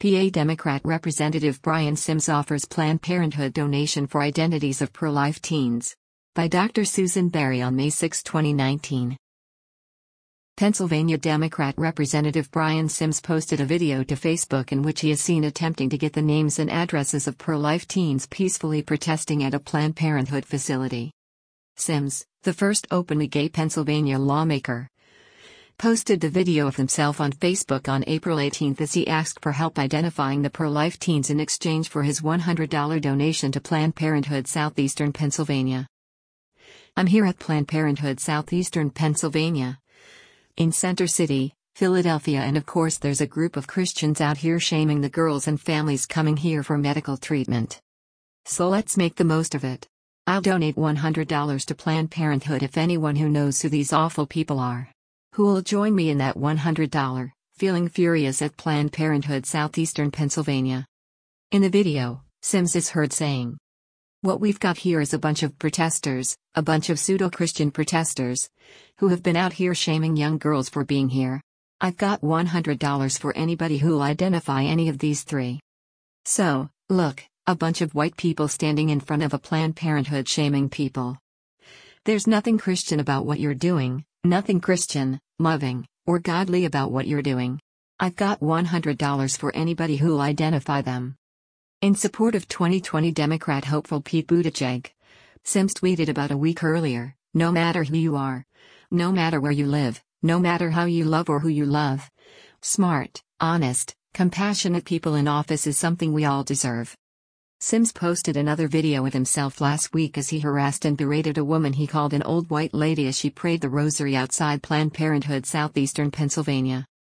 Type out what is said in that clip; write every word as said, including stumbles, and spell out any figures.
P A Democrat Representative Brian Sims offers Planned Parenthood donation for identities of pro-life teens. By Doctor Susan Berry on May sixth, twenty nineteen. Pennsylvania Democrat Representative Brian Sims posted a video to Facebook in which he is seen attempting to get the names and addresses of pro-life teens peacefully protesting at a Planned Parenthood facility. Sims, the first openly gay Pennsylvania lawmaker, posted the video of himself on Facebook on April eighteenth as he asked for help identifying the pro-life teens in exchange for his one hundred dollars donation to Planned Parenthood Southeastern Pennsylvania. I'm here at Planned Parenthood Southeastern Pennsylvania, in Center City, Philadelphia, and of course there's a group of Christians out here shaming the girls and families coming here for medical treatment. So let's make the most of it. I'll donate one hundred dollars to Planned Parenthood if anyone who knows who these awful people are, who will join me in that one hundred dollars, feeling furious at Planned Parenthood Southeastern Pennsylvania. In the video, Sims is heard saying, "What we've got here is a bunch of protesters, a bunch of pseudo-Christian protesters, who have been out here shaming young girls for being here. I've got one hundred dollars for anybody who'll identify any of these three." So, look, a bunch of white people standing in front of a Planned Parenthood shaming people. There's nothing Christian about what you're doing, nothing Christian, loving, or godly about what you're doing. I've got one hundred dollars for anybody who'll identify them. In support of twenty twenty Democrat hopeful Pete Buttigieg, Sims tweeted about a week earlier, "No matter who you are, no matter where you live, no matter how you love or who you love, smart, honest, compassionate people in office is something we all deserve." Sims posted another video of himself last week as he harassed and berated a woman he called an old white lady as she prayed the rosary outside Planned Parenthood Southeastern Pennsylvania.